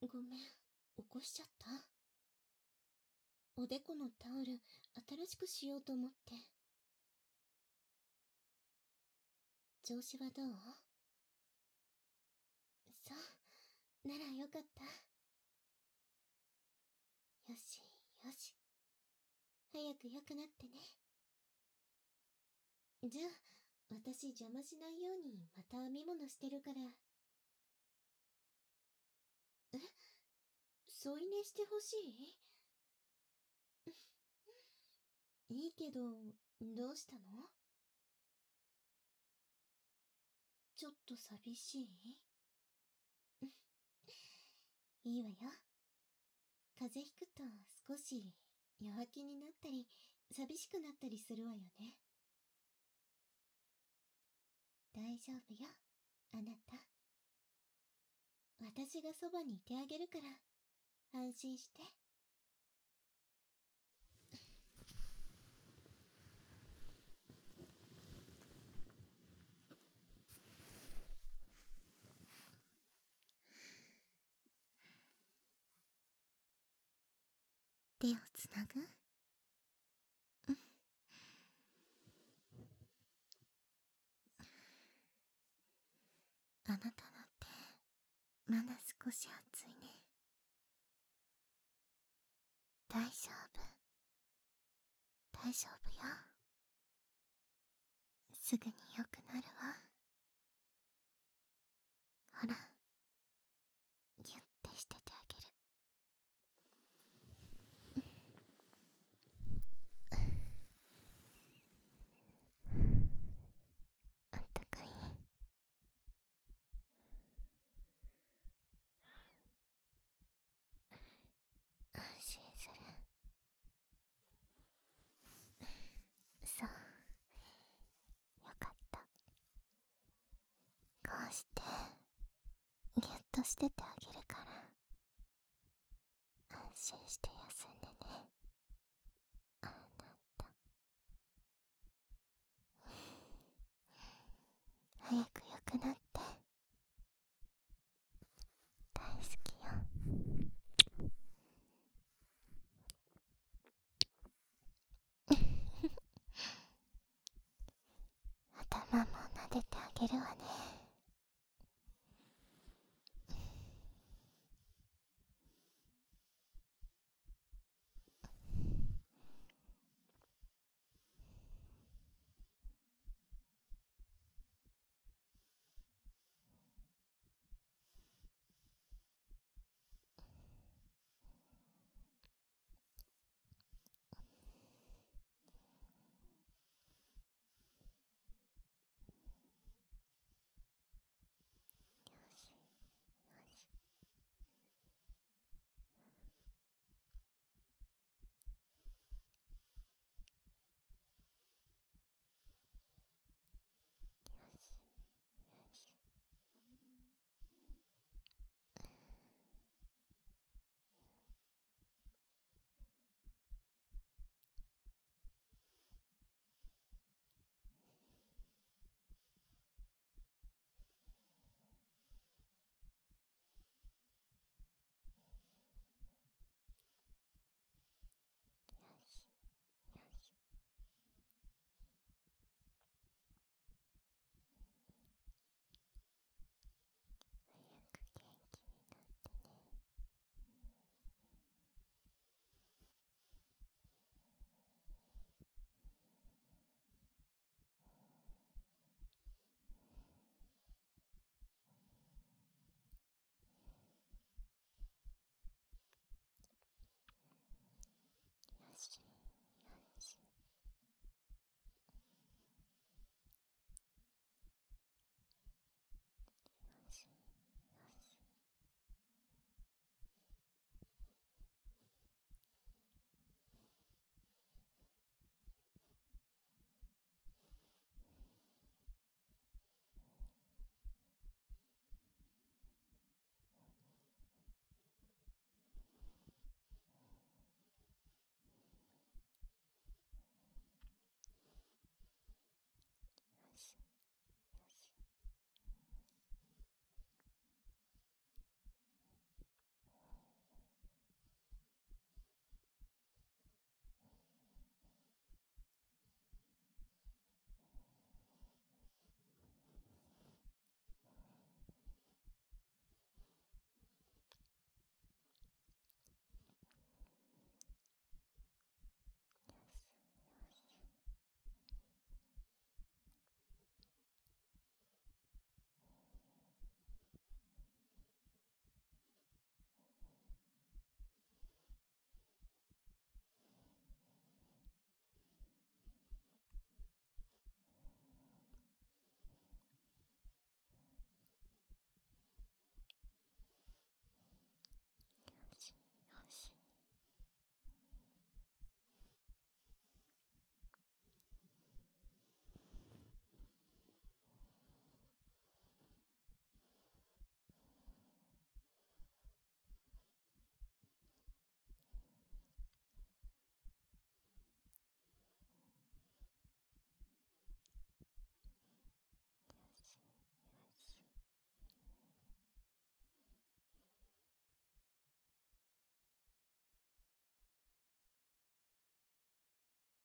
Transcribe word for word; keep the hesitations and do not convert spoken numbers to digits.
ごめん、起こしちゃった。おでこのタオル、新しくしようと思って。調子はどう？そう、ならよかった。よし、よし。早く良くなってね。じゃあ、私邪魔しないようにまた編み物してるから。え？添い寝してほしい？いいけど、どうしたの？ちょっと寂しい？いいわよ。風邪ひくと少し弱気になったり、寂しくなったりするわよね。大丈夫よ、あなた。私がそばにいてあげるから、安心して。手をつなぐ？うん。あなたの手、まだ少し熱いね。大丈夫。大丈夫よ。すぐに良くなるわ。ほら、ギュッてしててあげる。あったかい？安心する。そう、よかった。こうしてギュッとしててあげるから、安心して休んでね、あなた。早く良くなって。大好きよ。頭も撫でてあげるわね。